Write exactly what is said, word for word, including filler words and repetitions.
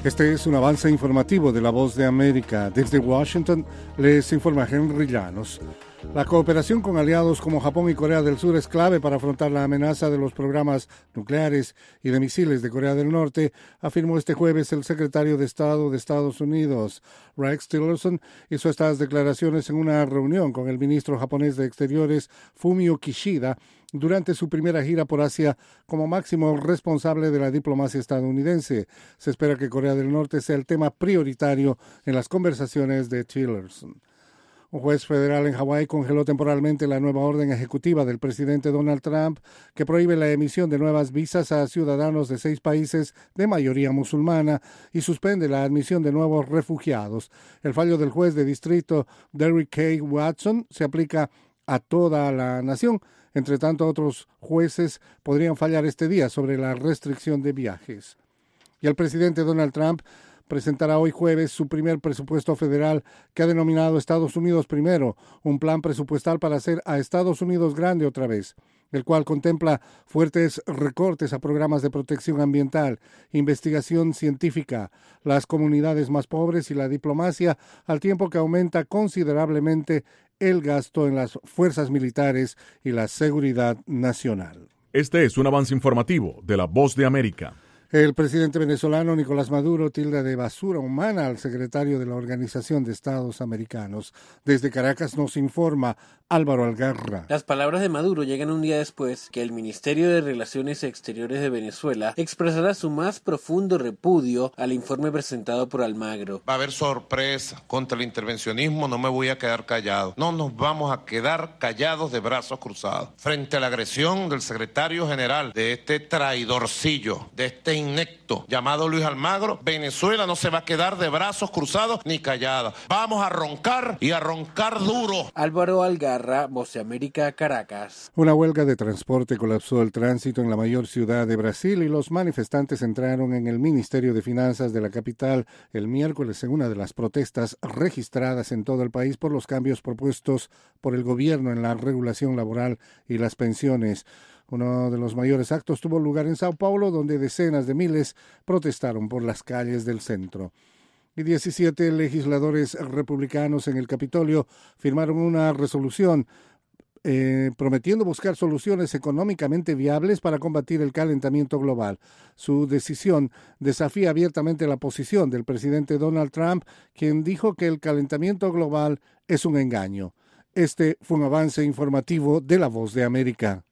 Este es un avance informativo de La Voz de América. Desde Washington les informa Henry Llanos. La cooperación con aliados como Japón y Corea del Sur es clave para afrontar la amenaza de los programas nucleares y de misiles de Corea del Norte, afirmó este jueves el secretario de Estado de Estados Unidos. Rex Tillerson hizo estas declaraciones en una reunión con el ministro japonés de Exteriores, Fumio Kishida, durante su primera gira por Asia como máximo responsable de la diplomacia estadounidense. Se espera que Corea del Norte sea el tema prioritario en las conversaciones de Tillerson. Un juez federal en Hawái congeló temporalmente la nueva orden ejecutiva del presidente Donald Trump que prohíbe la emisión de nuevas visas a ciudadanos de seis países de mayoría musulmana y suspende la admisión de nuevos refugiados. El fallo del juez de distrito Derrick K. Watson se aplica a toda la nación. Entre tanto, otros jueces podrían fallar este día sobre la restricción de viajes. Y el presidente Donald Trump presentará hoy jueves su primer presupuesto federal que ha denominado Estados Unidos Primero, un plan presupuestal para hacer a Estados Unidos grande otra vez, el cual contempla fuertes recortes a programas de protección ambiental, investigación científica, las comunidades más pobres y la diplomacia, al tiempo que aumenta considerablemente el gasto en las fuerzas militares y la seguridad nacional. Este es un avance informativo de La Voz de América. El presidente venezolano Nicolás Maduro tilda de basura humana al secretario de la Organización de Estados Americanos. Desde Caracas nos informa Álvaro Algarra. Las palabras de Maduro llegan un día después que el Ministerio de Relaciones Exteriores de Venezuela expresará su más profundo repudio al informe presentado por Almagro. Va a haber sorpresa contra el intervencionismo, no me voy a quedar callado. No nos vamos a quedar callados de brazos cruzados. Frente a la agresión del secretario general, de este traidorcillo, de este inecto llamado Luis Almagro, Venezuela no se va a quedar de brazos cruzados ni callada. Vamos a roncar y a roncar duro. Álvaro Algarra, Voz de América, Caracas. Una huelga de transporte colapsó el tránsito en la mayor ciudad de Brasil y los manifestantes entraron en el Ministerio de Finanzas de la capital el miércoles en una de las protestas registradas en todo el país por los cambios propuestos por el gobierno en la regulación laboral y las pensiones. Uno de los mayores actos tuvo lugar en Sao Paulo, donde decenas de miles protestaron por las calles del centro. Y diecisiete legisladores republicanos en el Capitolio firmaron una resolución eh, prometiendo buscar soluciones económicamente viables para combatir el calentamiento global. Su decisión desafía abiertamente la posición del presidente Donald Trump, quien dijo que el calentamiento global es un engaño. Este fue un avance informativo de La Voz de América.